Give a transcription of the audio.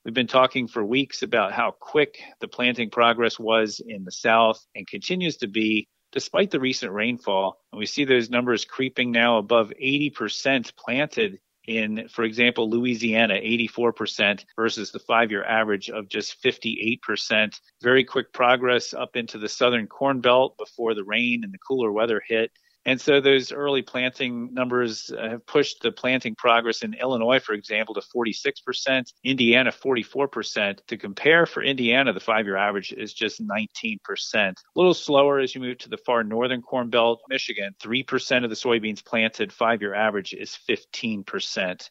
We've been talking for weeks about how quick the planting progress was in the South and continues to be despite the recent rainfall. And we see those numbers creeping now above 80% planted in, for example, Louisiana, 84% versus the 5-year average of just 58%. Very quick progress up into the southern Corn Belt before the rain and the cooler weather hit. And so those early planting numbers have pushed the planting progress in Illinois, for example, to 46%, Indiana 44%. To compare, for Indiana, the 5-year average is just 19%. A little slower as you move to the far northern Corn Belt. Michigan, 3% of the soybeans planted, 5-year average is 15%.